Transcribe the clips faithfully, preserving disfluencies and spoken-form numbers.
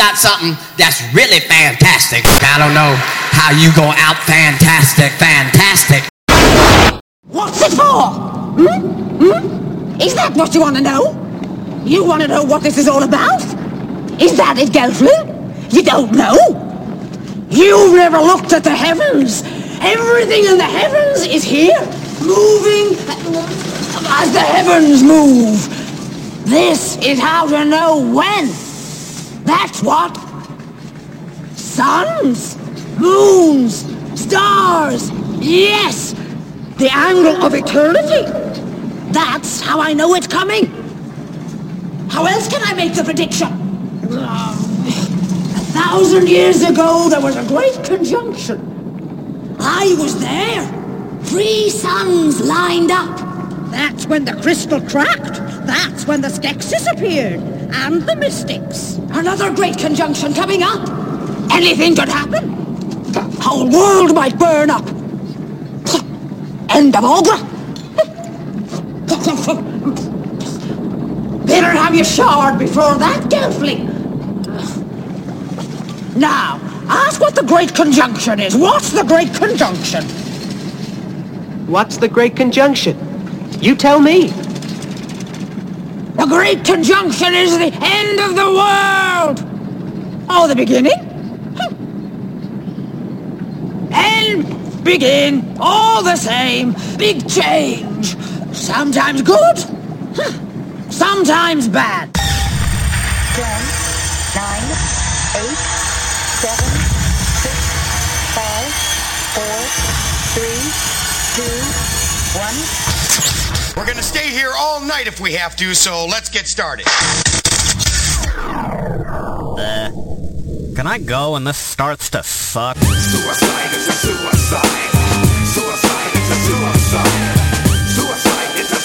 got something that's really fantastic. I don't know how you go out fantastic, fantastic. What's it for? Hmm? Hmm? Is that what you want to know? You want to know what this is all about? Is that it, Gelfling? You don't know? You've never looked at the heavens. Everything in the heavens is here, moving as the heavens move. This is how to know when. That's what. Suns, moons, stars. Yes, the angle of eternity. That's how I know it's coming. How else can I make the prediction? A thousand years ago, there was a great conjunction. I was there. Three suns lined up. That's when the crystal cracked. That's when the Skeksis appeared. And the Mystics. Another great conjunction coming up. Anything could happen. The whole world might burn up. End of Aughra. Better have you showered before that, Gelfling. Now, ask what the Great Conjunction is. What's the Great Conjunction? What's the Great Conjunction? You tell me. The Great Conjunction is the end of the world. Oh, the beginning? End, begin, all the same. Big change. Sometimes good, sometimes bad. Ten, nine, eight, seven, six, five, four, three, two, one. We're gonna stay here all night if we have to, so let's get started. Uh, can I go and this starts to suck? Suicide is a suicide. Suicide is a suicide. Suicide is a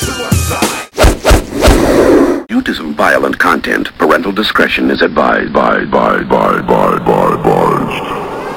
suicide. Due to some violent content, parental discretion is advised. By, by, by, by, by, by.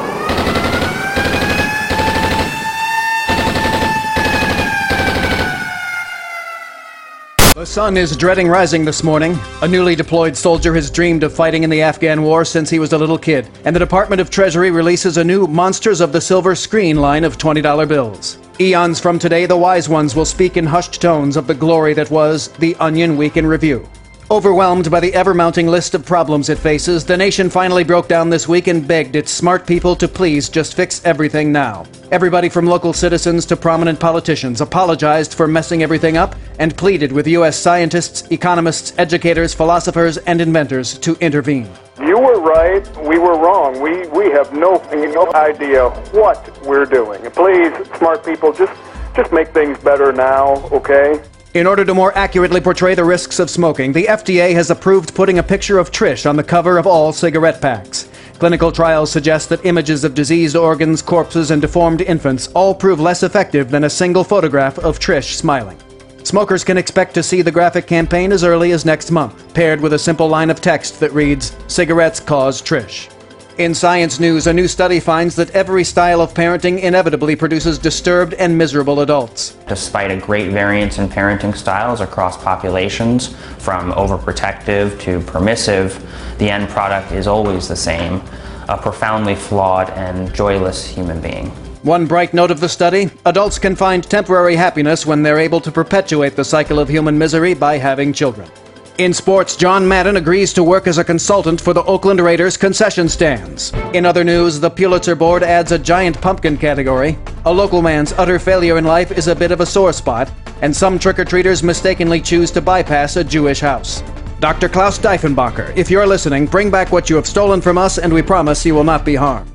The sun is dreading rising this morning. A newly deployed soldier has dreamed of fighting in the Afghan war since he was a little kid. And the Department of Treasury releases a new Monsters of the Silver Screen line of twenty dollar bills. Eons from today, the wise ones will speak in hushed tones of the glory that was the Onion Week in Review. Overwhelmed by the ever-mounting list of problems it faces, the nation finally broke down this week and begged its smart people to please just fix everything now. Everybody from local citizens to prominent politicians apologized for messing everything up and pleaded with U S scientists, economists, educators, philosophers, and inventors to intervene. You were right, we were wrong. We we have no no idea what we're doing. Please, smart people, just just make things better now, okay? In order to more accurately portray the risks of smoking, the F D A has approved putting a picture of Trish on the cover of all cigarette packs. Clinical trials suggest that images of diseased organs, corpses, and deformed infants all prove less effective than a single photograph of Trish smiling. Smokers can expect to see the graphic campaign as early as next month, paired with a simple line of text that reads, "Cigarettes cause Trish." In science news, a new study finds that every style of parenting inevitably produces disturbed and miserable adults. Despite a great variance in parenting styles across populations, from overprotective to permissive, the end product is always the same, a profoundly flawed and joyless human being. One bright note of the study, adults can find temporary happiness when they're able to perpetuate the cycle of human misery by having children. In sports, John Madden agrees to work as a consultant for the Oakland Raiders concession stands. In other news, the Pulitzer Board adds a giant pumpkin category. A local man's utter failure in life is a bit of a sore spot, and some trick-or-treaters mistakenly choose to bypass a Jewish house. Doctor Klaus Diefenbacher, if you're listening, bring back what you have stolen from us, and we promise you will not be harmed.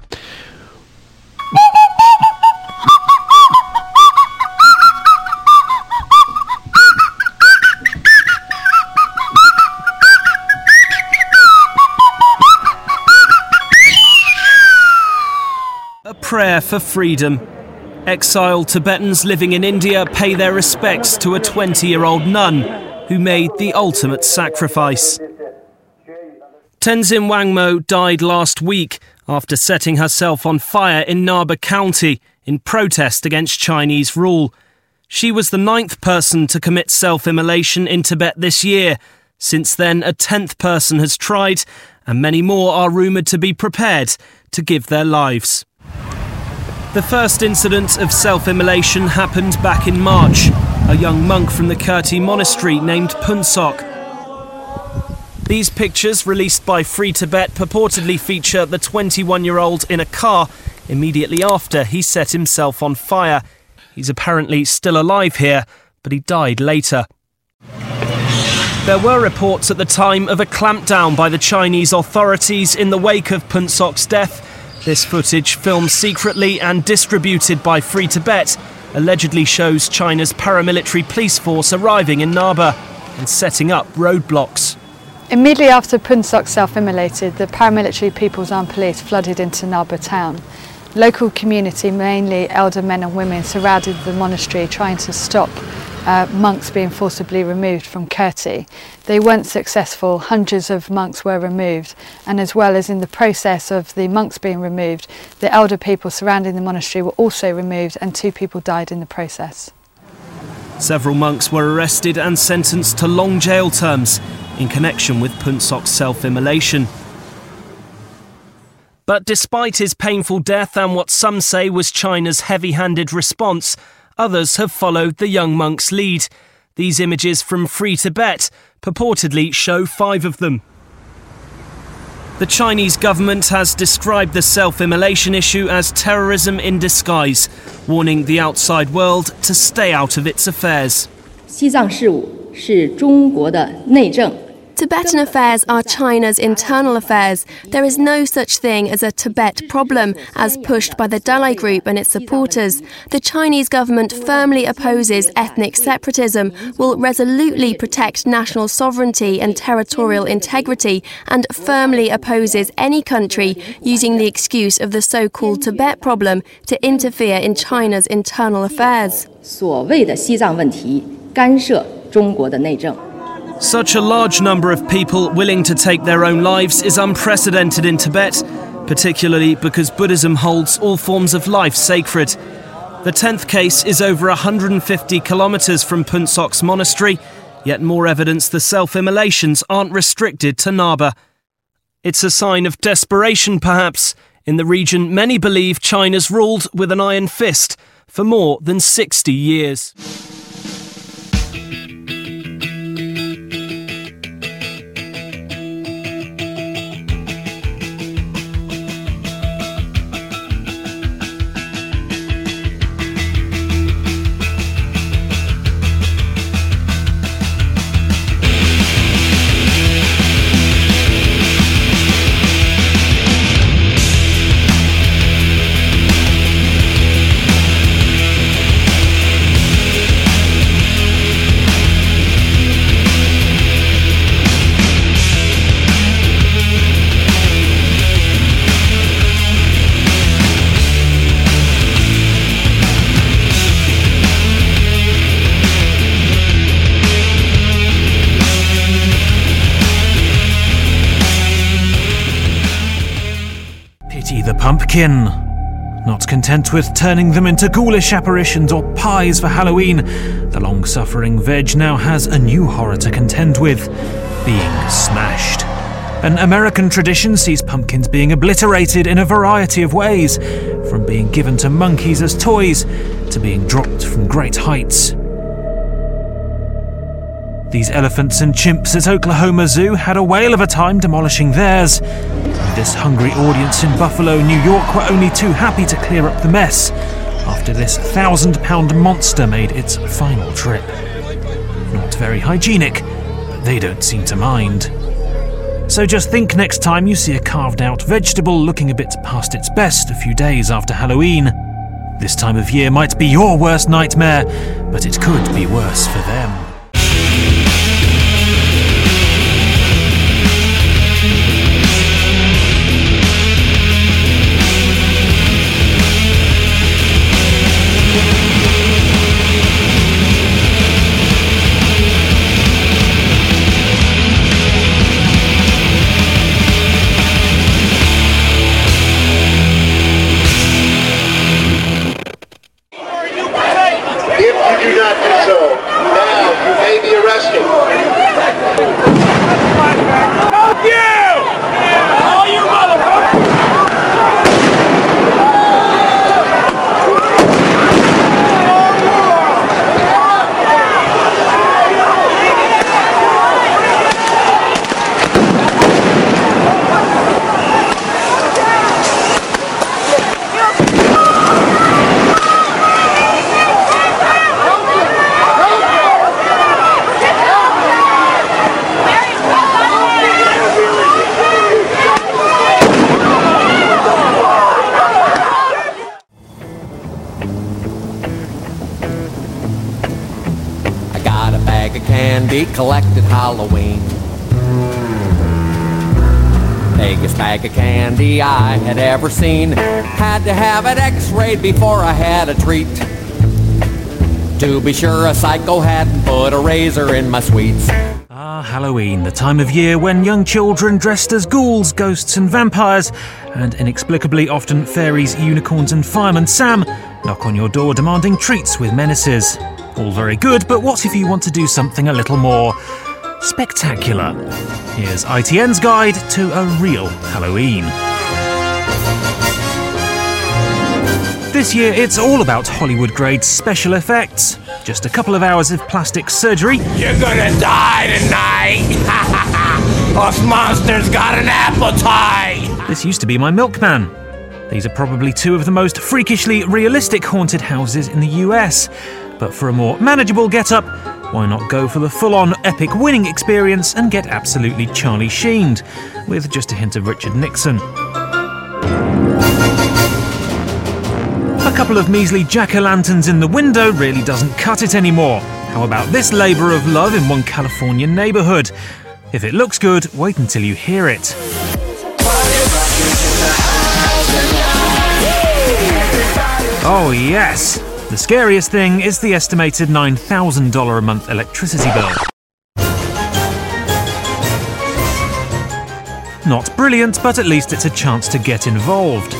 A prayer for freedom. Exiled Tibetans living in India pay their respects to a twenty-year-old nun who made the ultimate sacrifice. Tenzin Wangmo died last week after setting herself on fire in Naba County in protest against Chinese rule. She was the ninth person to commit self-immolation in Tibet this year, Since then, a tenth person has tried, and many more are rumoured to be prepared to give their lives. The first incident of self-immolation happened back in March. A young monk from the Kirti monastery named Phuntsok. These pictures, released by Free Tibet, purportedly feature the twenty-one-year-old in a car immediately after he set himself on fire. He's apparently still alive here, but he died later. There were reports at the time of a clampdown by the Chinese authorities in the wake of Phuntsok's death. This footage, filmed secretly and distributed by Free Tibet, allegedly shows China's paramilitary police force arriving in Naba and setting up roadblocks. Immediately after Phuntsok self-immolated, the paramilitary People's Armed Police flooded into Naba town. Local community, mainly elder men and women, surrounded the monastery trying to stop uh, monks being forcibly removed from Kirti. They weren't successful. Hundreds of monks were removed, and as well as in the process of the monks being removed, the elder people surrounding the monastery were also removed, and two people died in the process. Several monks were arrested and sentenced to long jail terms in connection with Phuntsok's self-immolation. But despite his painful death and what some say was China's heavy-handed response, others have followed the young monk's lead. These images from Free Tibet purportedly show five of them. The Chinese government has described the self-immolation issue as terrorism in disguise, warning the outside world to stay out of its affairs. 西藏事务是中国的内政。 Tibetan affairs are China's internal affairs. There is no such thing as a Tibet problem, as pushed by the Dalai Group and its supporters. The Chinese government firmly opposes ethnic separatism, will resolutely protect national sovereignty and territorial integrity, and firmly opposes any country using the excuse of the so-called Tibet problem to interfere in China's internal affairs. 所谓的西藏问题干涉中国的内政。 Such a large number of people willing to take their own lives is unprecedented in Tibet, particularly because Buddhism holds all forms of life sacred. The tenth case is over one hundred fifty kilometres from Phuntsok's monastery, yet more evidence the self-immolations aren't restricted to Naba. It's a sign of desperation, perhaps. In the region, many believe China's ruled with an iron fist for more than sixty years. The pumpkin. Not content with turning them into ghoulish apparitions or pies for Halloween, the long-suffering veg now has a new horror to contend with: being smashed. An American tradition sees pumpkins being obliterated in a variety of ways, from being given to monkeys as toys to being dropped from great heights. These elephants and chimps at Oklahoma Zoo had a whale of a time demolishing theirs. This hungry audience in Buffalo, New York were only too happy to clear up the mess after this thousand-pound monster made its final trip. Not very hygienic, but they don't seem to mind. So just think next time you see a carved-out vegetable looking a bit past its best a few days after Halloween. This time of year might be your worst nightmare, but it could be worse for them. If you do not do so, now you may be arrested. All you motherfuckers! Candy collected Halloween. Biggest bag of candy I had ever seen. Had to have it x-rayed before I had a treat. To be sure, a psycho hadn't put a razor in my sweets. Ah, Halloween, the time of year when young children dressed as ghouls, ghosts and vampires, and inexplicably often fairies, unicorns and Fireman Sam knock on your door demanding treats with menaces. All very good, but what if you want to do something a little more spectacular? Here's I T N's guide to a real Halloween. This year it's all about Hollywood-grade special effects. Just a couple of hours of plastic surgery. You're gonna die tonight! Us monsters got an appetite! This used to be my milkman. These are probably two of the most freakishly realistic haunted houses in the U S. But for a more manageable get-up, why not go for the full-on epic winning experience and get absolutely Charlie Sheened, with just a hint of Richard Nixon. A couple of measly jack-o'-lanterns in the window really doesn't cut it anymore. How about this labour of love in one Californian neighbourhood? If it looks good, wait until you hear it. Oh yes! The scariest thing is the estimated nine thousand dollars a month electricity bill. Not brilliant, but at least it's a chance to get involved.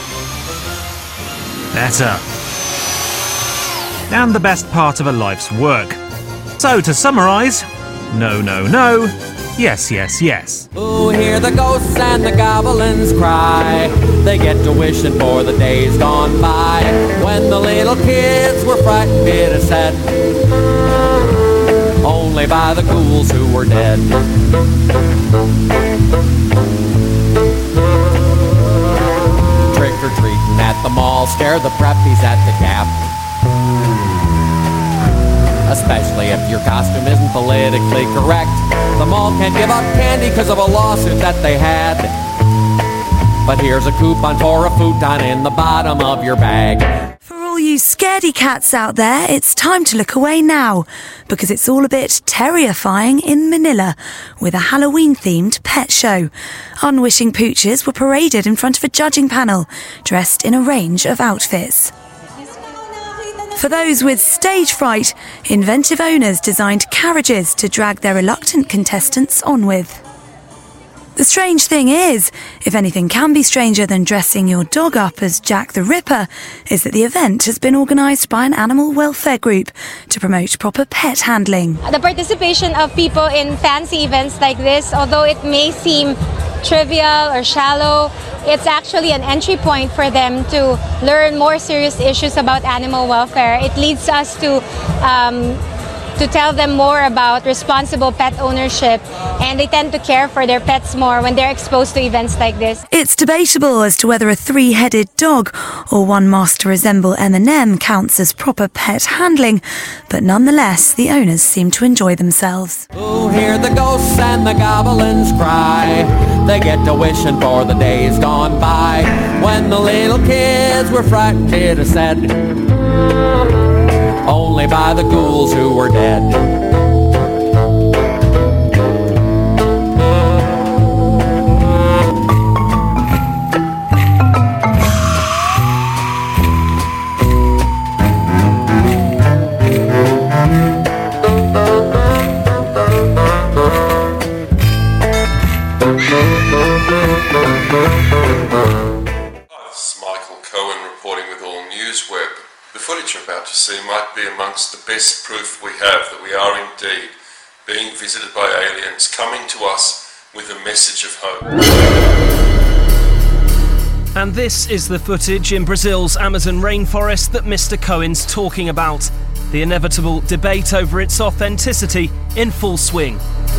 Better. And the best part of a life's work. So to summarise, no, no, no, yes, yes, yes. Ooh, hear the ghosts and the goblins cry. They get to wishing for the days gone by, when the little kids were frightened, it is said, only by the ghouls who were dead. Trick-or-treating at the mall, scare the preppies at the Gap. Especially if your costume isn't politically correct. The mall can't give out candy because of a lawsuit that they had. But here's a coupon for a futon in the bottom of your bag. For all you scaredy cats out there, it's time to look away now, because it's all a bit terrifying in Manila with a Halloween-themed pet show. Unwishing pooches were paraded in front of a judging panel, dressed in a range of outfits. For those with stage fright, inventive owners designed carriages to drag their reluctant contestants on with. The strange thing is, if anything can be stranger than dressing your dog up as Jack the Ripper, is that the event has been organised by an animal welfare group to promote proper pet handling. The participation of people in fancy events like this, although it may seem trivial or shallow, it's actually an entry point for them to learn more serious issues about animal welfare. It leads us to um, to tell them more about responsible pet ownership, and they tend to care for their pets more when they're exposed to events like this. It's debatable as to whether a three-headed dog or one masked to resemble M and M counts as proper pet handling, but nonetheless, the owners seem to enjoy themselves. Ooh, hear the ghosts and the goblins cry. They get to wishing for the days gone by, when the little kids were frightened, it is said, only by the ghouls who were dead. This is Michael Cohen reporting with All News Web. The footage you're about to see might be amongst the best proof we have that we are indeed being visited by aliens, coming to us with a message of hope. And this is the footage in Brazil's Amazon rainforest that Mister Cohen's talking about. The inevitable debate over its authenticity in full swing.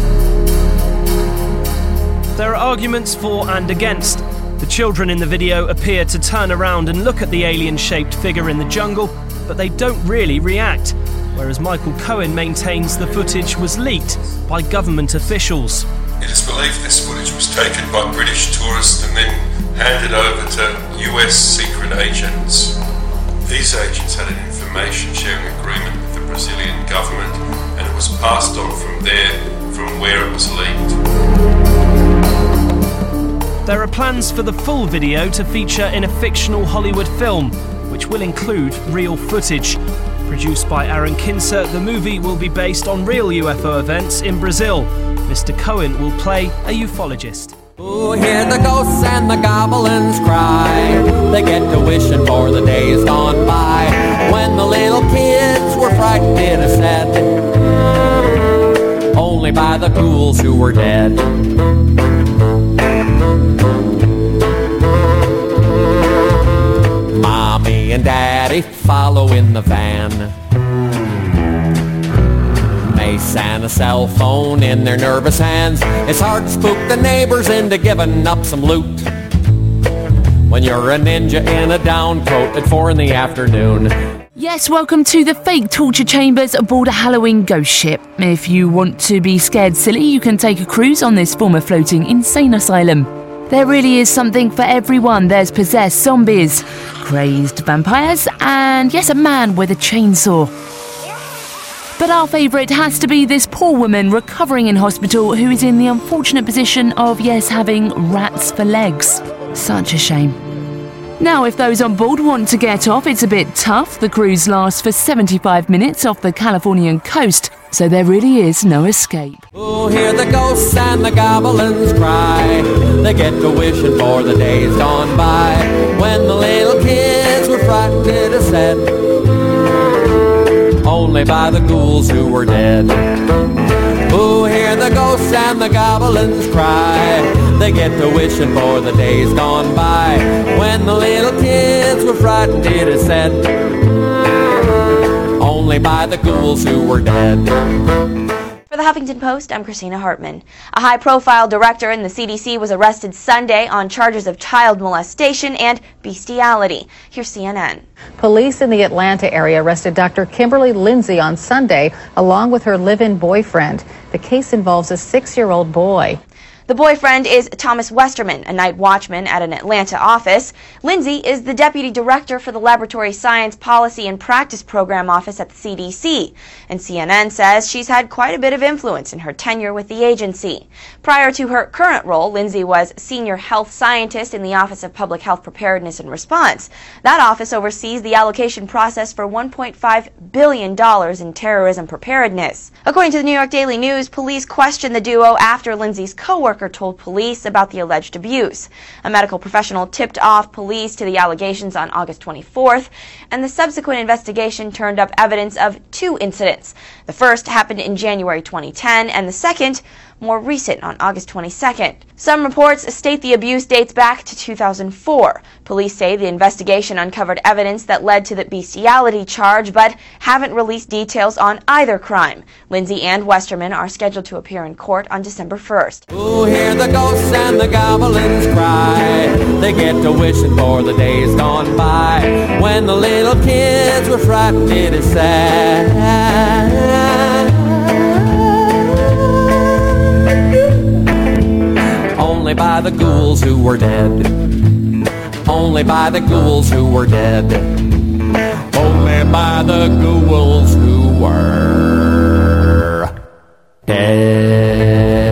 There are arguments for and against. The children in the video appear to turn around and look at the alien-shaped figure in the jungle, but they don't really react, whereas Michael Cohen maintains the footage was leaked by government officials. It is believed this footage was taken by British tourists and then handed over to U S secret agents. These agents had an information sharing agreement with the Brazilian government, and it was passed on from there, from where it was leaked. There are plans for the full video to feature in a fictional Hollywood film, which will include real footage. Produced by Aaron Kinser, the movie will be based on real U F O events in Brazil. Mister Cohen will play a ufologist. Oh, hear the ghosts and the goblins cry. They get to wishing for the days gone by, when the little kids were frightened, it is said, only by the ghouls who were dead. Mommy and Daddy follow in the van, mace and a cell phone in their nervous hands. It's hard to spook the neighbors into giving up some loot when you're a ninja in a down coat at four in the afternoon. Yes, welcome to the fake torture chambers aboard a Halloween ghost ship. If you want to be scared silly, you can take a cruise on this former floating insane asylum. There really is something for everyone. There's possessed zombies, crazed vampires, and yes, a man with a chainsaw. But our favourite has to be this poor woman recovering in hospital who is in the unfortunate position of, yes, having rats for legs. Such a shame. Now, if those on board want to get off, it's a bit tough. The cruise lasts for seventy-five minutes off the Californian coast, so there really is no escape. Oh, hear the ghosts and the goblins cry. They get to wishing for the days gone by, when the little kids were frightened, it is said, only by the ghouls who were dead. Oh, hear the ghosts and the goblins cry. They get to wishing for the days gone by, when the little kids were frightened, it is said, only by the ghouls who were dead. For the Huffington Post, I'm Christina Hartman. A high-profile director in the C D C was arrested Sunday on charges of child molestation and bestiality. Here's C N N. Police in the Atlanta area arrested Doctor Kimberly Lindsay on Sunday, along with her live-in boyfriend. The case involves a six-year-old boy. The boyfriend is Thomas Westerman, a night watchman at an Atlanta office. Lindsay is the deputy director for the Laboratory Science Policy and Practice Program Office at the C D C, and C N N says she's had quite a bit of influence in her tenure with the agency. Prior to her current role, Lindsay was senior health scientist in the Office of Public Health Preparedness and Response. That office oversees the allocation process for one point five billion dollars in terrorism preparedness. According to the New York Daily News, police questioned the duo after Lindsay's coworker told police about the alleged abuse. A medical professional tipped off police to the allegations on August twenty-fourth, and the subsequent investigation turned up evidence of two incidents. The first happened in January twenty ten, and the second, more recent, on August twenty-second. Some reports state the abuse dates back to two thousand four. Police say the investigation uncovered evidence that led to the bestiality charge, but haven't released details on either crime. Lindsay and Westerman are scheduled to appear in court on December first. Oh, hear the ghosts and the goblins cry. They get to wishing for the days gone by, when the little kids were frightened, it is sad. Only by the ghouls who were dead. Only by the ghouls who were dead. Only by the ghouls who were dead.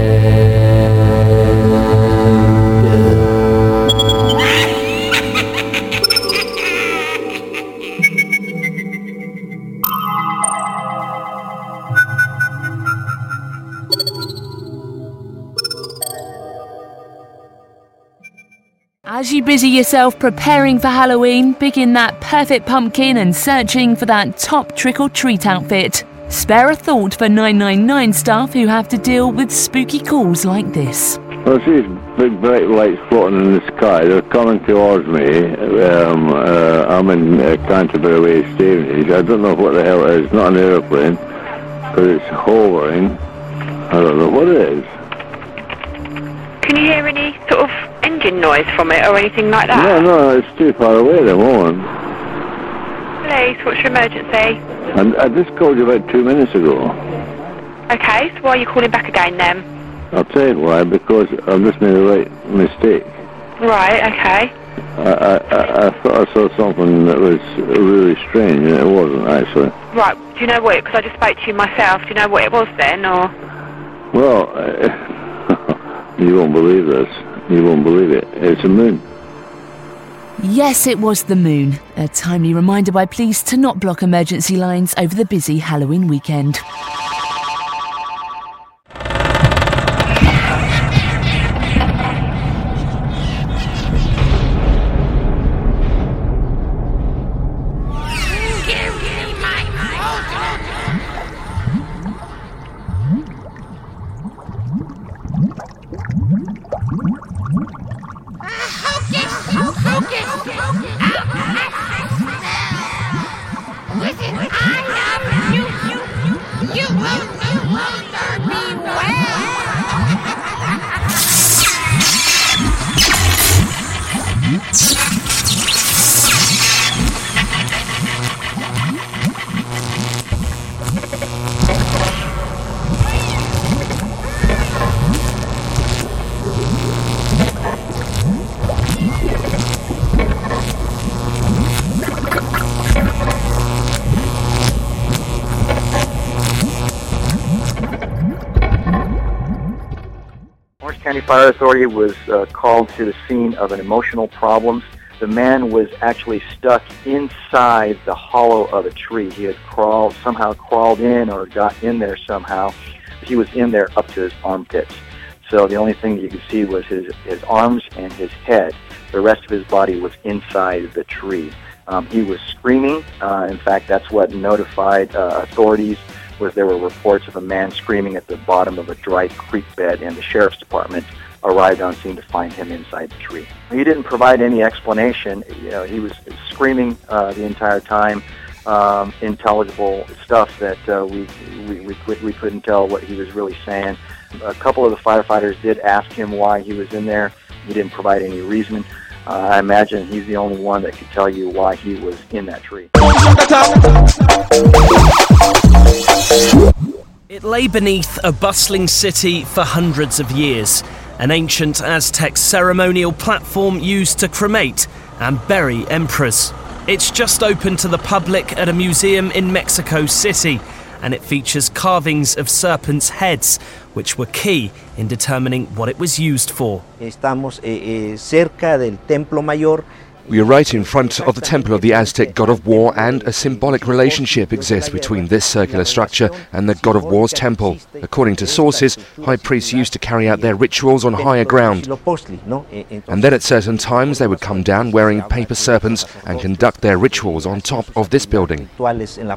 As you busy yourself preparing for Halloween, picking that perfect pumpkin and searching for that top trick-or-treat outfit, Spare a thought for nine nine nine staff who have to deal with spooky calls like this. Well, I see these big bright lights floating in the sky. They're coming towards me. Um, uh, I'm in uh, Canterbury Way, Stevenage. I don't know what the hell it is. It's not an aeroplane, but it's hovering. I don't know what it is. Can you hear any sort of engine noise from it or anything like that? No, no, it's too far away at the moment. Police, what's your emergency? And I just called you about two minutes ago. Okay, so why are you calling back again then? I'll tell you why, because I've just made a right mistake. Right, okay. I, I, I, I thought I saw something that was really strange, and it wasn't, actually. Right, do you know what? Because I just spoke to you myself. Do you know what it was then, or...? Well, uh, you won't believe this. You won't believe it. It's a moon. Yes, it was the moon. A timely reminder by police to not block emergency lines over the busy Halloween weekend. County Fire Authority was uh, called to the scene of an emotional problem. The man was actually stuck inside the hollow of a tree. He had crawled, somehow crawled in or got in there somehow. He was in there up to his armpits. So the only thing that you could see was his, his arms and his head. The rest of his body was inside the tree. Um, he was screaming. Uh, in fact, that's what notified uh, authorities. Was there were reports of a man screaming at the bottom of a dry creek bed, and the sheriff's department arrived on scene to find him inside the tree. He didn't provide any explanation. You know, he was screaming uh, the entire time, um, intelligible stuff that uh, we, we, we, we couldn't tell what he was really saying. A couple of the firefighters did ask him why he was in there. He didn't provide any reason. Uh, I imagine he's the only one that could tell you why he was in that tree. It lay beneath a bustling city for hundreds of years, an ancient Aztec ceremonial platform used to cremate and bury emperors. It's just open to the public at a museum in Mexico City, and it features carvings of serpents' heads, which were key in determining what it was used for. Estamos eh, eh, cerca del Templo Mayor. We are right in front of the temple of the Aztec god of war, and a symbolic relationship exists between this circular structure and the god of war's temple. According to sources, high priests used to carry out their rituals on higher ground. And then at certain times they would come down wearing paper serpents and conduct their rituals on top of this building. The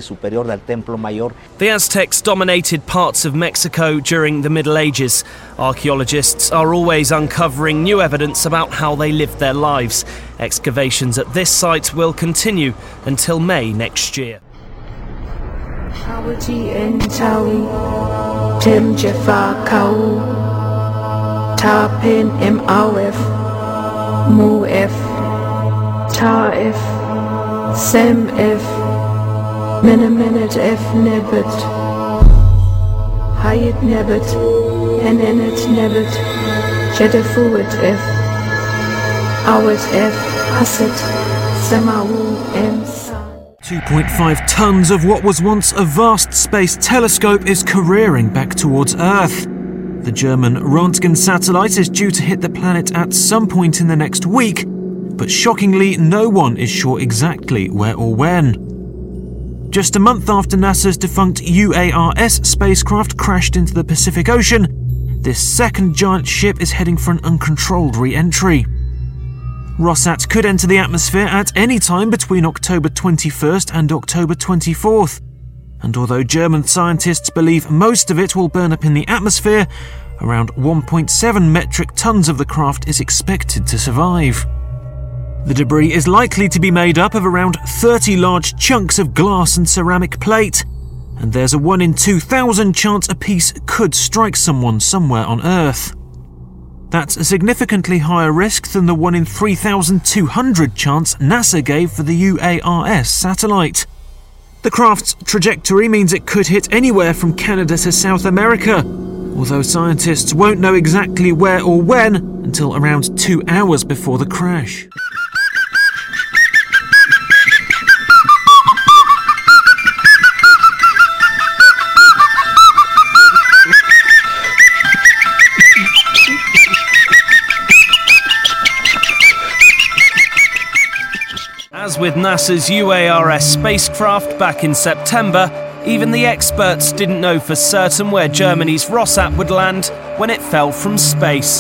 Aztecs dominated parts of Mexico during the Middle Ages. Archaeologists are always uncovering new evidence about how they lived their lives. Excavations at this site will continue until May next year. two point five tons of what was once a vast space telescope is careering back towards Earth. The German Röntgen satellite is due to hit the planet at some point in the next week, but shockingly, no one is sure exactly where or when. Just a month after NASA's defunct U A R S spacecraft crashed into the Pacific Ocean, this second giant ship is heading for an uncontrolled re-entry. Rossat could enter the atmosphere at any time between October twenty-first and October twenty-fourth. And although German scientists believe most of it will burn up in the atmosphere, around one point seven metric tons of the craft is expected to survive. The debris is likely to be made up of around thirty large chunks of glass and ceramic plate, and there's a one in two thousand chance a piece could strike someone somewhere on Earth. That's a significantly higher risk than the one in three thousand two hundred chance NASA gave for the U A R S satellite. The craft's trajectory means it could hit anywhere from Canada to South America, although scientists won't know exactly where or when until around two hours before the crash. As with NASA's U A R S spacecraft back in September, even the experts didn't know for certain where Germany's Rossat would land when it fell from space.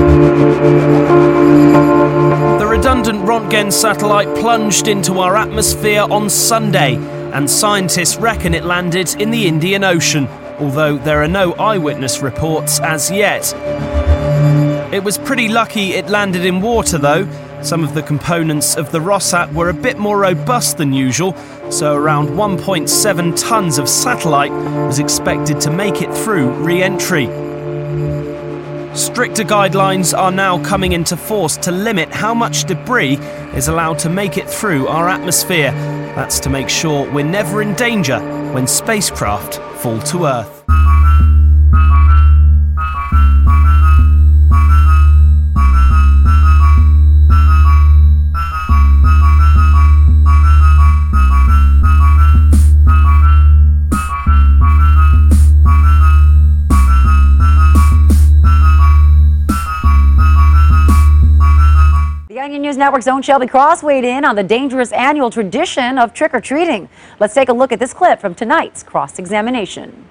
The redundant Röntgen satellite plunged into our atmosphere on Sunday, and scientists reckon it landed in the Indian Ocean, although there are no eyewitness reports as yet. It was pretty lucky it landed in water though. Some of the components of the Rossat were a bit more robust than usual, so around one point seven tons of satellite was expected to make it through re-entry. Stricter guidelines are now coming into force to limit how much debris is allowed to make it through our atmosphere. That's to make sure we're never in danger when spacecraft fall to Earth. Onion News Network's own Shelby Cross weighed in on the dangerous annual tradition of trick-or-treating. Let's take a look at this clip from tonight's cross-examination.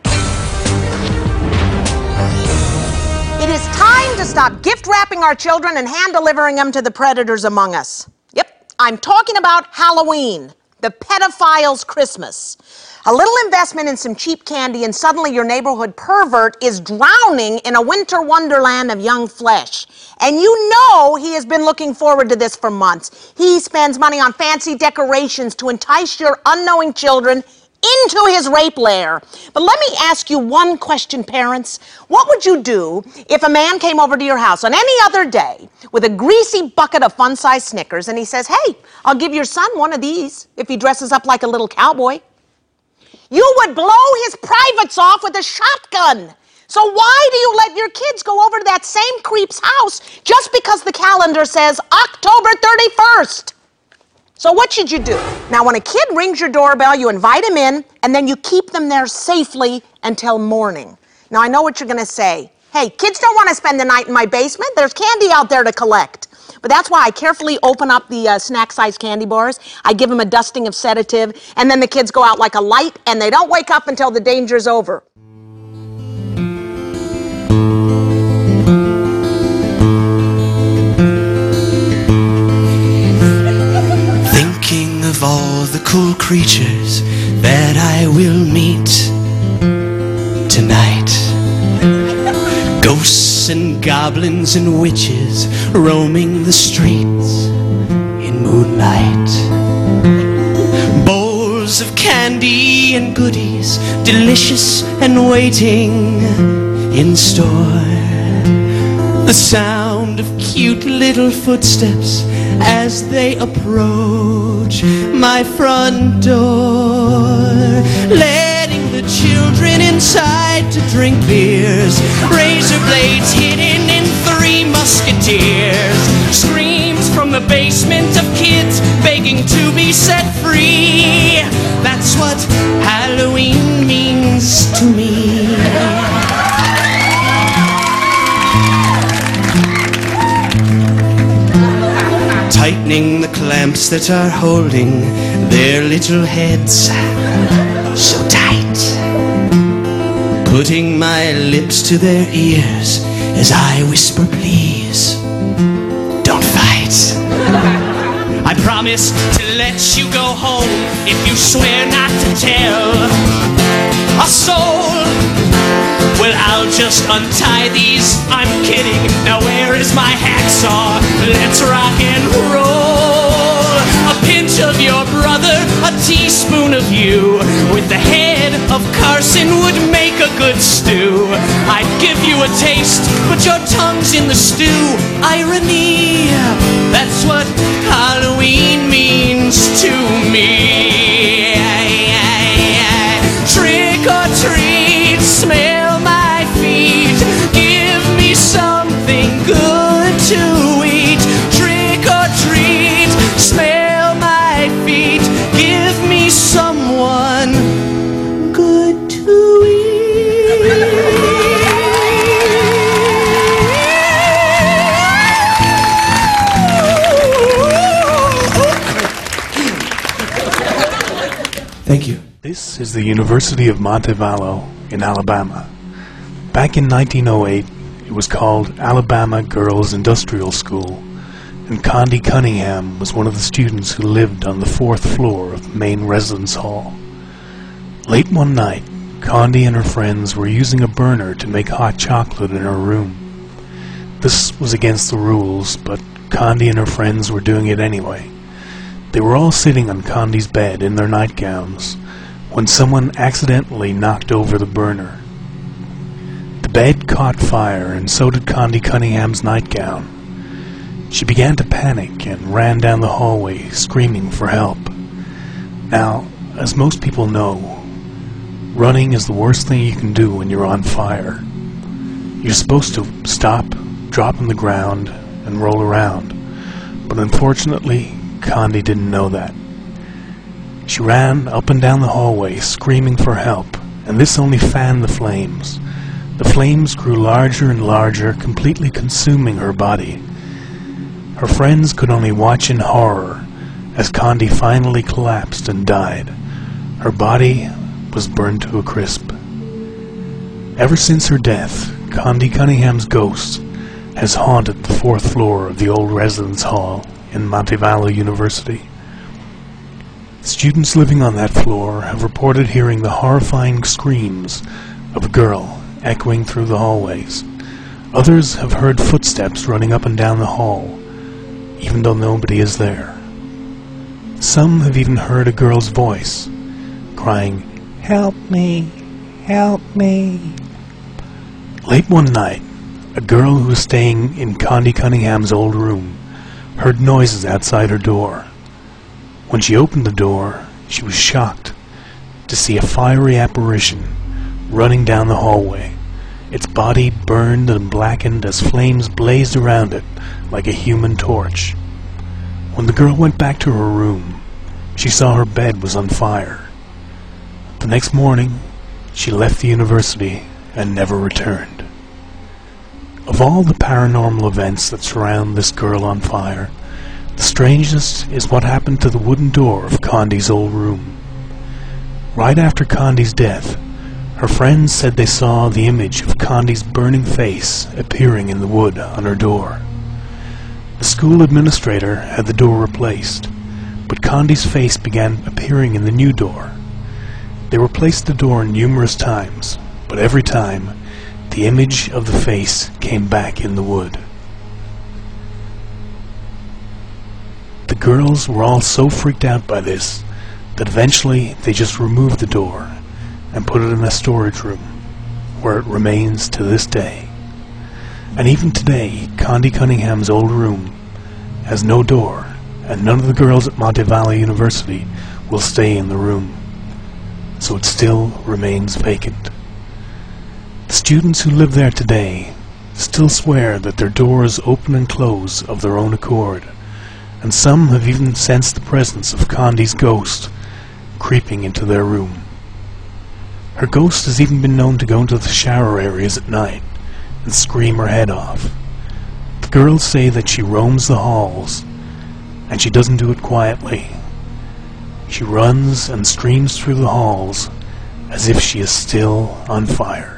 It is time to stop gift wrapping our children and hand delivering them to the predators among us. Yep, I'm talking about Halloween, the pedophile's Christmas. A little investment in some cheap candy and suddenly your neighborhood pervert is drowning in a winter wonderland of young flesh. And you know he has been looking forward to this for months. He spends money on fancy decorations to entice your unknowing children into his rape lair. But let me ask you one question, parents. What would you do if a man came over to your house on any other day with a greasy bucket of fun-sized Snickers and he says, hey, I'll give your son one of these if he dresses up like a little cowboy? You would blow his privates off with a shotgun. So why do you let your kids go over to that same creep's house just because the calendar says October thirty-first? So what should you do? Now, when a kid rings your doorbell, you invite him in, and then you keep them there safely until morning. Now, I know what you're going to say. Hey, kids don't want to spend the night in my basement. There's candy out there to collect. But that's why I carefully open up the uh, snack-sized candy bars. I give them a dusting of sedative, and then the kids go out like a light, and they don't wake up until the danger's over. Thinking of all the cool creatures that I will meet tonight. Ghosts and goblins and witches roaming the streets in moonlight. Bowls of candy and goodies, delicious and waiting in store. The sound of cute little footsteps as they approach my front door. Letting the children inside to drink beers, razor blades hidden in Three Musketeers, screams from the basement of kids begging to be set free. That's what Halloween means to me. Tightening the clamps that are holding their little heads so tight. Putting my lips to their ears as I whisper, please, don't fight. I promise to let you go home if you swear not to tell a soul. Well, I'll just untie these. I'm kidding. Now where is my hacksaw? Let's rock and roll. A pinch of your brother, a teaspoon of you. With the head of Carson would make a good stew. I'd give you a taste, but your tongue's in the stew. Irony, that's what Halloween means to me. Trick or treat, smell my feet. Give me something good to eat. Trick or treat, smell my feet. Give me someone good to Thank you. This is the University of Montevallo in Alabama. Back in nineteen oh eight, it was called Alabama Girls Industrial School, and Condi Cunningham was one of the students who lived on the fourth floor of the main residence hall. Late one night, Condi and her friends were using a burner to make hot chocolate in her room. This was against the rules, but Condi and her friends were doing it anyway. They were all sitting on Condi's bed in their nightgowns when someone accidentally knocked over the burner. The bed caught fire, and so did Condi Cunningham's nightgown. She began to panic and ran down the hallway, screaming for help. Now, as most people know, running is the worst thing you can do when you're on fire. You're supposed to stop, drop on the ground, and roll around. But unfortunately, Condi didn't know that. She ran up and down the hallway, screaming for help, and this only fanned the flames. The flames grew larger and larger, completely consuming her body. Her friends could only watch in horror as Condi finally collapsed and died. Her body was burned to a crisp. Ever since her death, Condi Cunningham's ghost has haunted the fourth floor of the old residence hall in Montevallo University. Students living on that floor have reported hearing the horrifying screams of a girl echoing through the hallways. Others have heard footsteps running up and down the hall, even though nobody is there. Some have even heard a girl's voice, crying, "Help me! Help me!" Late one night, a girl who was staying in Condi Cunningham's old room heard noises outside her door. When she opened the door, she was shocked to see a fiery apparition running down the hallway. Its body burned and blackened as flames blazed around it like a human torch. When the girl went back to her room, she saw her bed was on fire. The next morning, she left the university and never returned. Of all the paranormal events that surround this girl on fire, the strangest is what happened to the wooden door of Condi's old room. Right after Condi's death, her friends said they saw the image of Condi's burning face appearing in the wood on her door. The school administrator had the door replaced, but Condi's face began appearing in the new door. They replaced the door numerous times, but every time, the image of the face came back in the wood. The girls were all so freaked out by this that eventually they just removed the door and put it in a storage room, where it remains to this day. And even today, Condi Cunningham's old room has no door, and none of the girls at Montevallo University will stay in the room, so it still remains vacant. The students who live there today still swear that their doors open and close of their own accord, and some have even sensed the presence of Condi's ghost creeping into their room. Her ghost has even been known to go into the shower areas at night and scream her head off. The girls say that she roams the halls, and she doesn't do it quietly. She runs and screams through the halls as if she is still on fire.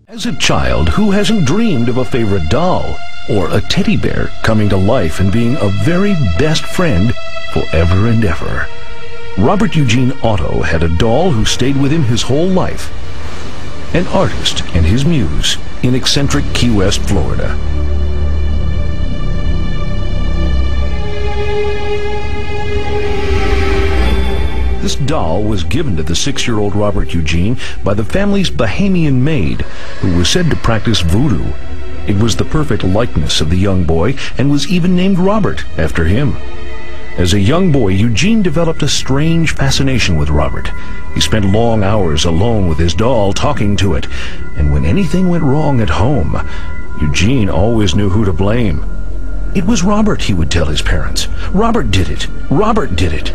As a child, who hasn't dreamed of a favorite doll or a teddy bear coming to life and being a very best friend forever and ever? Robert Eugene Otto had a doll who stayed with him his whole life. An artist and his muse in eccentric Key West, Florida. This doll was given to the six-year-old Robert Eugene by the family's Bahamian maid, who was said to practice voodoo. It was the perfect likeness of the young boy and was even named Robert after him. As a young boy, Eugene developed a strange fascination with Robert. He spent long hours alone with his doll, talking to it, and when anything went wrong at home, Eugene always knew who to blame. It was Robert, he would tell his parents. Robert did it. Robert did it.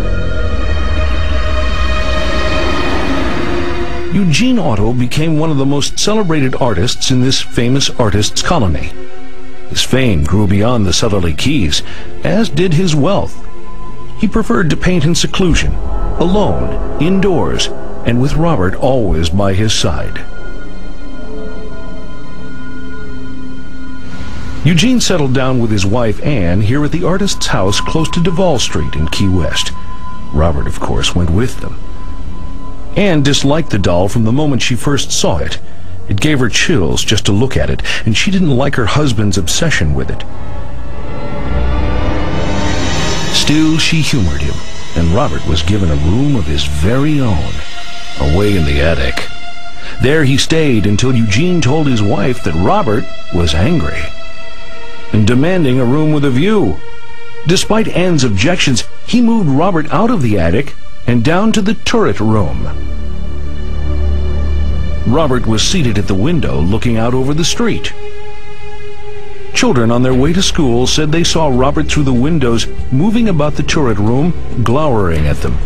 Eugene Otto became one of the most celebrated artists in this famous artists' colony. His fame grew beyond the southerly Keys, as did his wealth. He preferred to paint in seclusion, alone, indoors, and with Robert always by his side. Eugene settled down with his wife Anne here at the artist's house close to Duval Street in Key West. Robert, of course, went with them. Anne disliked the doll from the moment she first saw it. It gave her chills just to look at it, and she didn't like her husband's obsession with it. Still, she humored him, and Robert was given a room of his very own, away in the attic. There he stayed until Eugene told his wife that Robert was angry and demanding a room with a view. Despite Anne's objections, he moved Robert out of the attic and down to the turret room. Robert was seated at the window looking out over the street. Children on their way to school said they saw Robert through the windows moving about the turret room, glowering at them.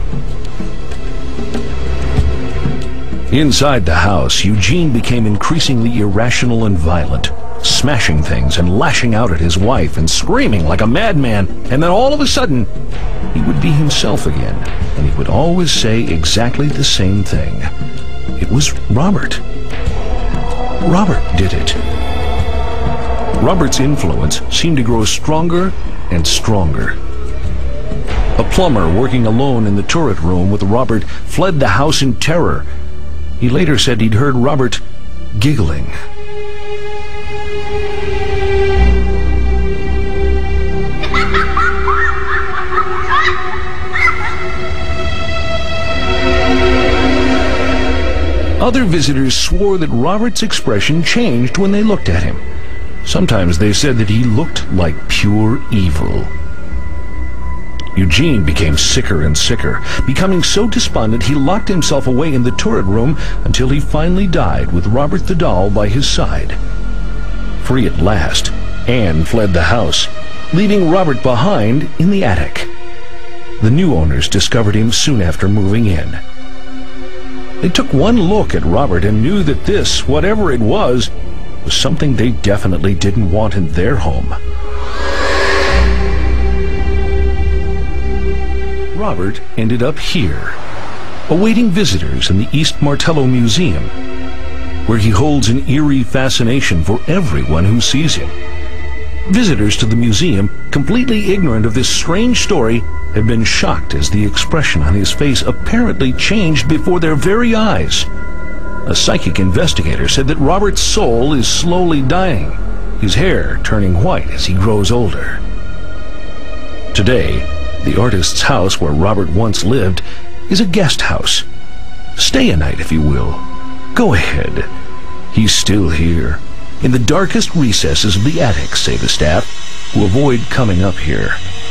Inside the house, Eugene became increasingly irrational and violent, smashing things and lashing out at his wife and screaming like a madman, and then all of a sudden, he would be himself again, and he would always say exactly the same thing. It was Robert. Robert did it. Robert's influence seemed to grow stronger and stronger. A plumber working alone in the turret room with Robert fled the house in terror. He later said he'd heard Robert giggling. Other visitors swore that Robert's expression changed when they looked at him. Sometimes they said that he looked like pure evil. Eugene became sicker and sicker, becoming so despondent he locked himself away in the turret room until he finally died with Robert the doll by his side. Free at last, Anne fled the house, leaving Robert behind in the attic. The new owners discovered him soon after moving in. They took one look at Robert and knew that this, whatever it was, was something they definitely didn't want in their home. Robert ended up here, awaiting visitors in the East Martello Museum, where he holds an eerie fascination for everyone who sees him. Visitors to the museum, completely ignorant of this strange story, have been shocked as the expression on his face apparently changed before their very eyes. A psychic investigator said that Robert's soul is slowly dying, his hair turning white as he grows older. Today, the artist's house where Robert once lived is a guest house. Stay a night if you will. Go ahead. He's still here, in the darkest recesses of the attic, say the staff, who avoid coming up here.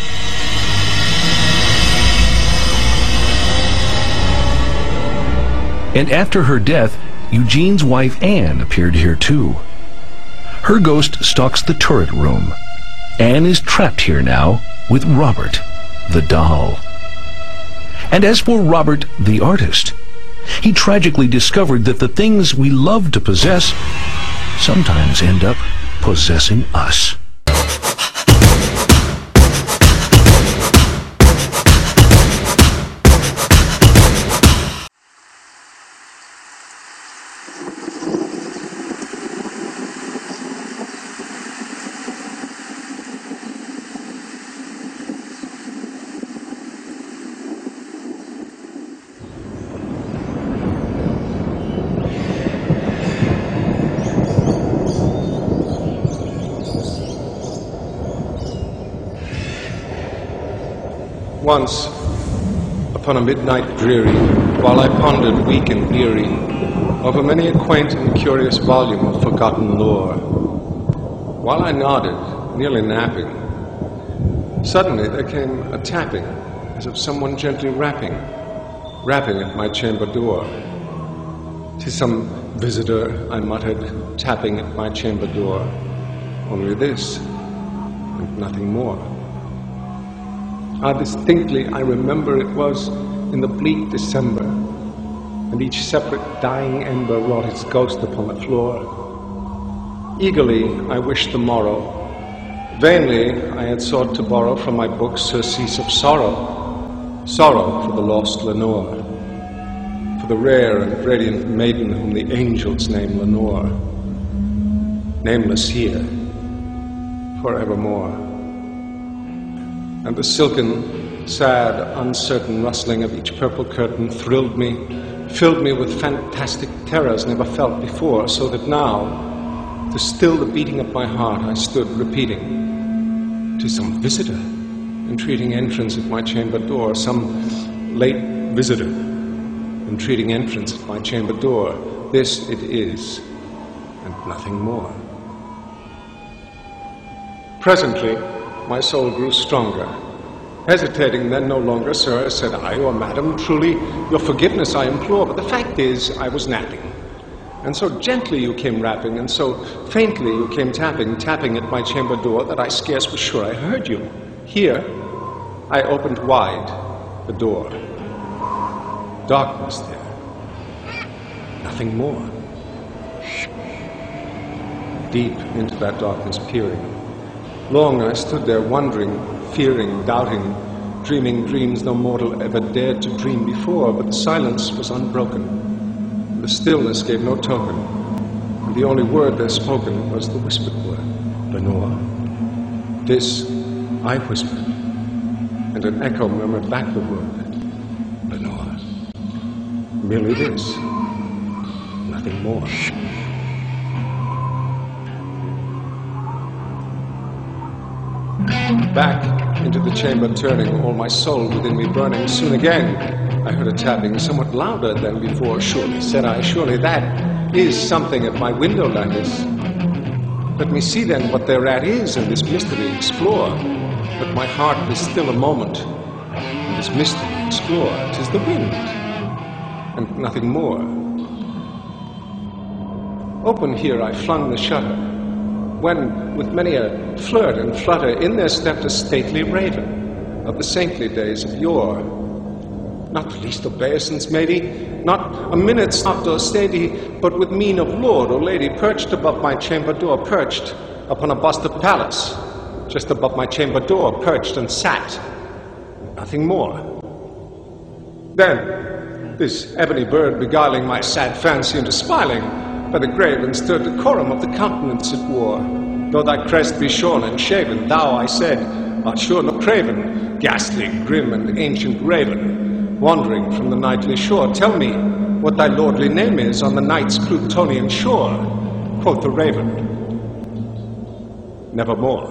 And after her death, Eugene's wife Anne appeared here too. Her ghost stalks the turret room. Anne is trapped here now with Robert, the doll. And as for Robert, the artist, he tragically discovered that the things we love to possess sometimes end up possessing us. Once, upon a midnight dreary, while I pondered weak and weary over many a quaint and curious volume of forgotten lore, while I nodded, nearly napping, suddenly there came a tapping, as of someone gently rapping, rapping at my chamber door. "'Tis some visitor," I muttered, tapping at my chamber door. Only this, and nothing more. Ah, distinctly I remember it was in the bleak December, and each separate dying ember wrought its ghost upon the floor. Eagerly I wished the morrow. Vainly I had sought to borrow from my books surcease of sorrow, sorrow for the lost Lenore, for the rare and radiant maiden whom the angels name Lenore, nameless here, forevermore. And the silken, sad, uncertain rustling of each purple curtain thrilled me, filled me with fantastic terrors never felt before, so that now, to still the beating of my heart, I stood repeating, "'Tis some visitor entreating entrance at my chamber door, some late visitor entreating entrance at my chamber door. This it is, and nothing more." Presently, my soul grew stronger. Hesitating then no longer, "Sir," said I, "or madam, truly your forgiveness I implore, but the fact is I was napping. And so gently you came rapping, and so faintly you came tapping, tapping at my chamber door, that I scarce was sure I heard you. Here, I opened wide the door. Darkness there. Nothing more. Deep into that darkness peering. Long I stood there wondering, fearing, doubting, dreaming dreams no mortal ever dared to dream before, but the silence was unbroken. The stillness gave no token, and the only word there spoken was the whispered word, "Lenore." This I whispered, and an echo murmured back the word, "Lenore." Merely this, nothing more. Back into the chamber turning, all my soul within me burning. Soon again I heard a tapping, somewhat louder than before. "Surely," said I, "surely that is something at my window lattice. Let me see then what thereat is, and this mystery explore. Let my heart be still a moment, and this mystery explore. 'Tis the wind, and nothing more." Open here I flung the shutter, when, with many a flirt and flutter, in there stepped a stately raven of the saintly days of yore. Not the least obeisance made he, not a minute stopped or stayed he, but with mien of lord or lady, perched above my chamber door, perched upon a bust of Pallas, just above my chamber door, perched and sat, nothing more. Then, this ebony bird beguiling my sad fancy into smiling, by the grave and stirred decorum of the countenance it wore. "Though thy crest be shorn and shaven, thou," I said, "art sure no craven, ghastly, grim, and ancient raven, wandering from the nightly shore. Tell me what thy lordly name is on the night's Plutonian shore." Quoth the raven, "Nevermore."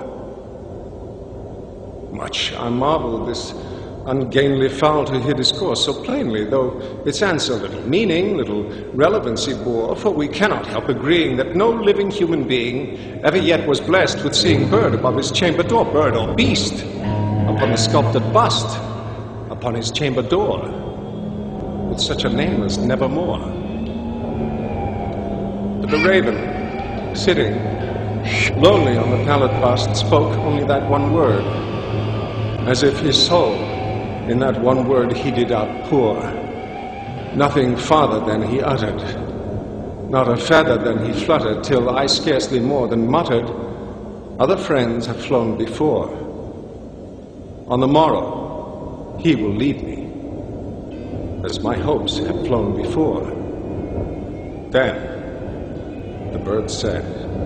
Much I marveled this ungainly fowl to hear discourse so plainly, though its answer little meaning, little relevancy bore, for we cannot help agreeing that no living human being ever yet was blessed with seeing bird above his chamber door, bird or beast, upon the sculptured bust, upon his chamber door, with such a name as Nevermore. But the raven, sitting lonely on the pallid bust, spoke only that one word, as if his soul in that one word he did outpour. Nothing farther than he uttered, not a feather than he fluttered, till I scarcely more than muttered, "Other friends have flown before. On the morrow he will leave me, as my hopes have flown before." Then the bird said,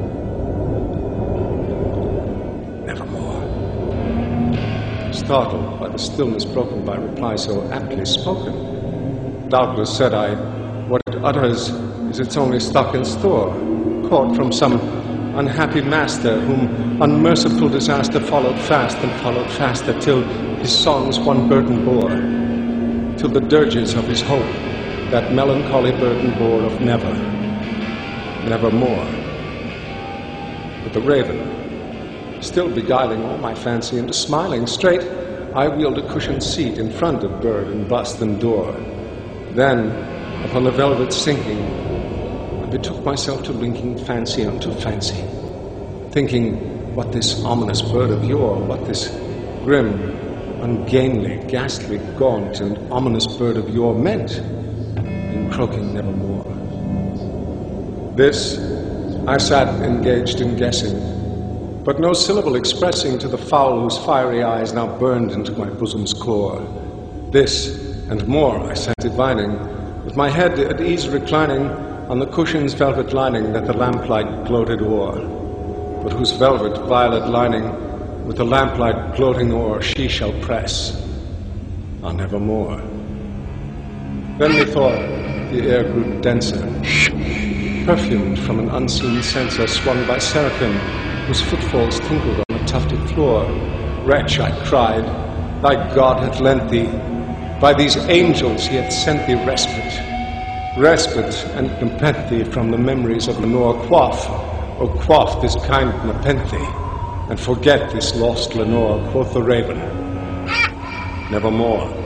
"Nevermore." Startled by the stillness broken by reply so aptly spoken, "Doubtless," said I, "what it utters is its only stock in store, caught from some unhappy master, whom unmerciful disaster followed fast and followed faster, till his songs one burden bore, till the dirges of his hope that melancholy burden bore of never, nevermore. But the raven, still beguiling all my fancy into smiling straight, I wheeled a cushioned seat in front of bird and bust and door. Then, upon the velvet sinking, I betook myself to linking fancy unto fancy, thinking what this ominous bird of yore, what this grim, ungainly, ghastly, gaunt, and ominous bird of yore meant in croaking nevermore. This I sat engaged in guessing, but no syllable expressing to the fowl whose fiery eyes now burned into my bosom's core. This and more I sat divining, with my head at ease reclining on the cushion's velvet lining that the lamplight gloated o'er, but whose velvet violet lining with the lamplight gloating o'er she shall press on nevermore. Then methought the air grew denser, perfumed from an unseen censer swung by seraphim, whose footfalls tinkled on the tufted floor. Wretch, I cried, thy God hath lent thee, by these angels he hath sent thee respite, respite and nepenthe from the memories of Lenore. Quaff, O quaff this kind nepenthe, and forget this lost Lenore, quoth the raven, nevermore.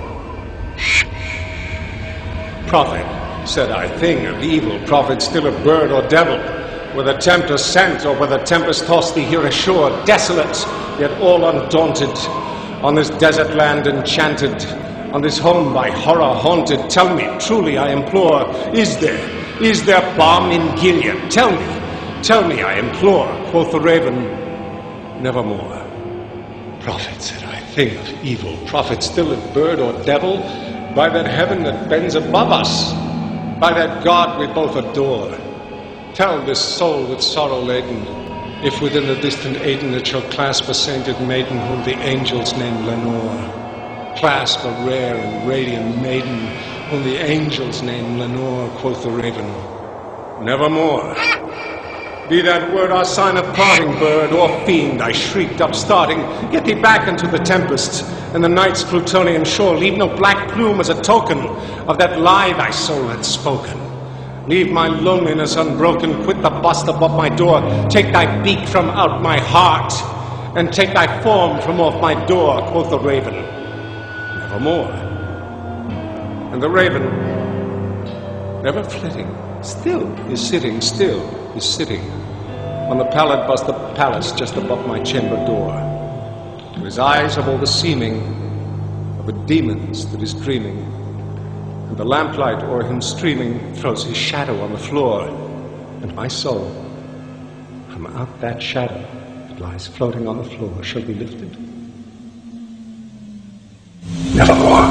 Prophet, said I, thing of evil, prophet, still a bird or devil, whether tempter sent or whether tempest tossed thee here ashore, desolate, yet all undaunted, on this desert land enchanted, on this home by horror haunted, tell me, truly I implore, is there, is there balm in Gilead? Tell me, tell me, I implore, quoth the raven, nevermore. Prophet, said I, thing of evil, prophet, still a bird or devil, by that heaven that bends above us, by that God we both adore, tell this soul with sorrow laden, if within the distant Aden it shall clasp a sainted maiden whom the angels name Lenore. Clasp a rare and radiant maiden whom the angels name Lenore, quoth the raven, nevermore. Be that word our sign of parting, bird or fiend, I shrieked upstarting, get thee back into the tempest and the night's Plutonian shore. Leave no black plume as a token of that lie thy soul hath spoken. Leave my loneliness unbroken, quit the bust above my door, take thy beak from out my heart, and take thy form from off my door, quoth the raven, nevermore. And the raven, never flitting, still is sitting, still is sitting on the pallid bust of palace just above my chamber door. To his eyes have all the seeming of a demon's that is dreaming, and the lamplight o'er him streaming throws his shadow on the floor, and my soul, from out that shadow that lies floating on the floor, shall be lifted nevermore.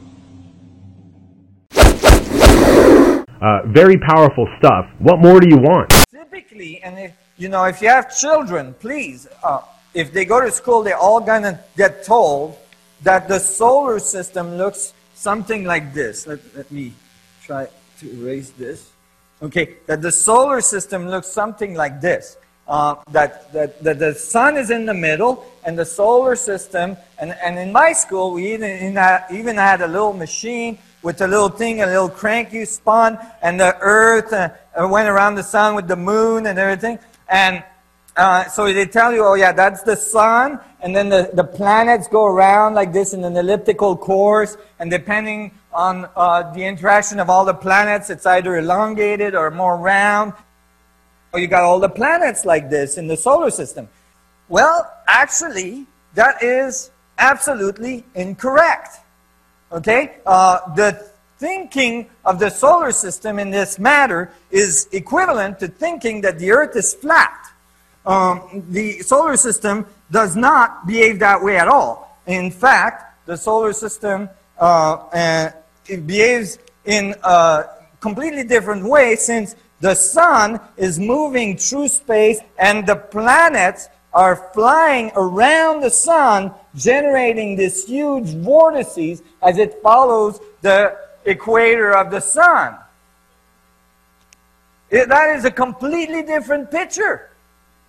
Uh, very powerful stuff. What more do you want? Typically, and if you know, if you have children, please, uh, if they go to school, they're all gonna get told that the solar system looks something like this. Let, let me try to erase this. Okay, that the solar system looks something like this. Uh, that, that, that the sun is in the middle, and the solar system, and, and in my school, we even, in a, even had a little machine with a little thing, a little crank you spun, and the earth uh, went around the sun with the moon and everything. And uh, so they tell you, oh yeah, that's the sun, and then the, the planets go around like this in an elliptical course, and depending on uh, the interaction of all the planets, it's either elongated or more round. Or you got all the planets like this in the solar system. Well, actually, that is absolutely incorrect. Okay? Uh, the thinking of the solar system in this matter is equivalent to thinking that the Earth is flat. Um, the solar system does not behave that way at all. In fact, the solar system uh, uh, it behaves in a completely different way, since the sun is moving through space and the planets are flying around the sun, generating these huge vortices as it follows the equator of the sun. It, that is a completely different picture.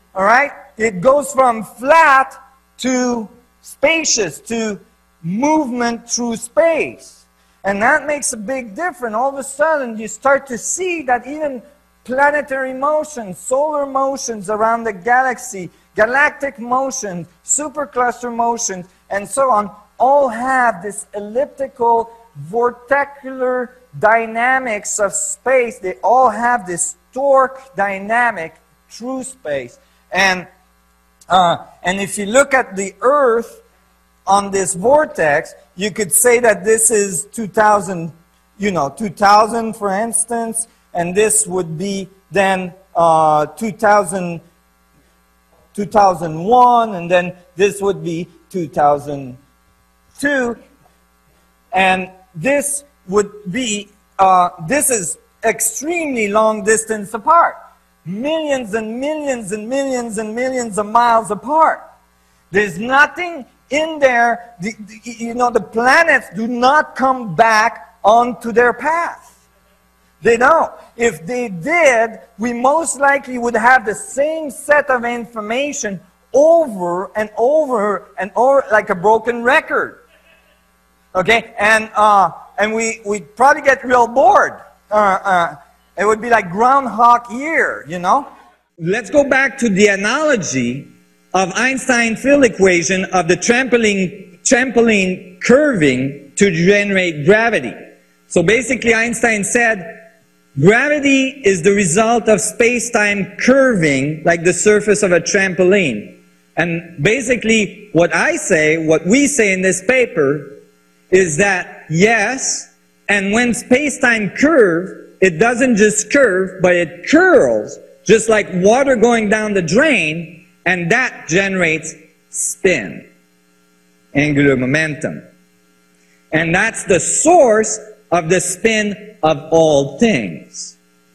all right, it goes from flat to spacious, to movement through space. And that makes a big difference. All of a sudden, you start to see that even planetary motions, solar motions around the galaxy, galactic motions, supercluster motions, and so on, all have this elliptical, vorticular dynamics of space. They all have this torque dynamic through space. And, uh, and if you look at the Earth on this vortex, you could say that this is two thousand, you know, two thousand, for instance, and this would be then uh, two thousand, two thousand one, and then this would be two thousand two, and this would be, uh, this is extremely long distance apart. Millions and millions and millions and millions of miles apart. There's nothing in there, the, the, you know, the planets do not come back onto their path. They don't. If they did, we most likely would have the same set of information over and over and over, like a broken record. Okay, and uh, and we we'd probably get real bored. Uh, uh, it would be like Groundhog Year, you know. Let's go back to the analogy of Einstein's field equation of the trampoline, trampoline curving to generate gravity. So basically Einstein said, gravity is the result of space-time curving like the surface of a trampoline. And basically what I say, what we say in this paper, is that yes, and when space-time curve, it doesn't just curve, but it curls, just like water going down the drain. And that generates spin, angular momentum. And that's the source of the spin of all things.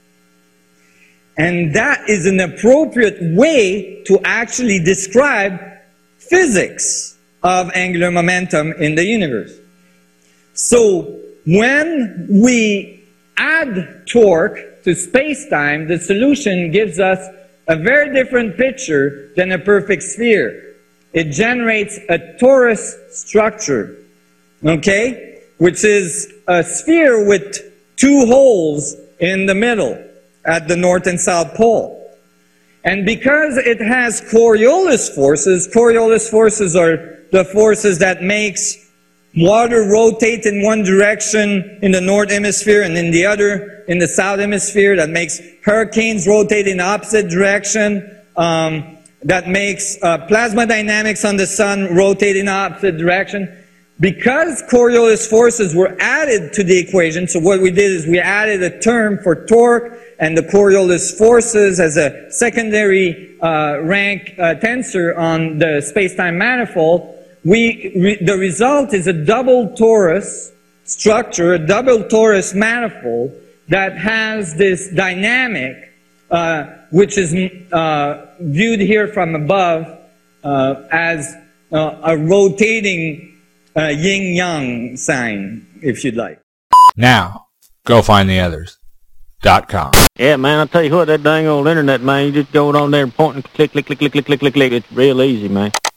And that is an appropriate way to actually describe physics of angular momentum in the universe. So when we add torque to space-time, the solution gives us a very different picture than a perfect sphere. It generates a torus structure, okay, which is a sphere with two holes in the middle at the north and south pole. And because it has Coriolis forces, Coriolis forces are the forces that makes water rotate in one direction in the north hemisphere and in the other in the south hemisphere, that makes hurricanes rotate in the opposite direction, um, that makes uh, plasma dynamics on the sun rotate in the opposite direction. Because Coriolis forces were added to the equation, so what we did is we added a term for torque and the Coriolis forces as a secondary uh, rank uh, tensor on the space-time manifold. We, re, the result is a double torus structure, a double torus manifold that has this dynamic, uh, which is uh, viewed here from above uh, as uh, a rotating uh, yin-yang sign, if you'd like. Now, go find the others. Dot com. Yeah, man, I'll tell you what, that dang old internet, man, you just go on there and point and click, click, click, click, click, click, click, click. It's real easy, man.